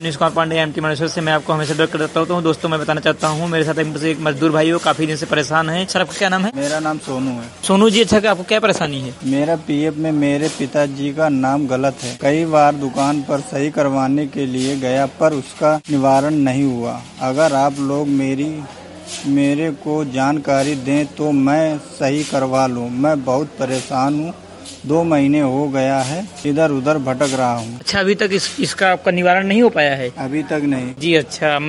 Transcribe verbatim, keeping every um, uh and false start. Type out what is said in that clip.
Manish Kumar Pandey M T Maneshwar से मैं आपको हमेशा डर करता हूँ। तो दोस्तों मैं बताना चाहता हूँ मेरे साथ एक, एक मजदूर भाई हो, काफी दिन से परेशान है। सर आपका क्या नाम है? मेरा नाम सोनू है। सोनू जी, अच्छा आपको क्या परेशानी है? मेरा पीएफ में मेरे पिताजी का नाम गलत है। कई बार दुकान पर सही करवाने के लिए गया पर उसका निवारण नहीं हुआ। अगर आप लोग मेरी मेरे को जानकारी दें तो मैं सही करवा लूँ। मैं बहुत परेशान हूँ, दो महीने हो गया है इधर उधर भटक रहा हूँ। अच्छा, अभी तक इस, इसका आपका निवारण नहीं हो पाया है? अभी तक नहीं जी अच्छा।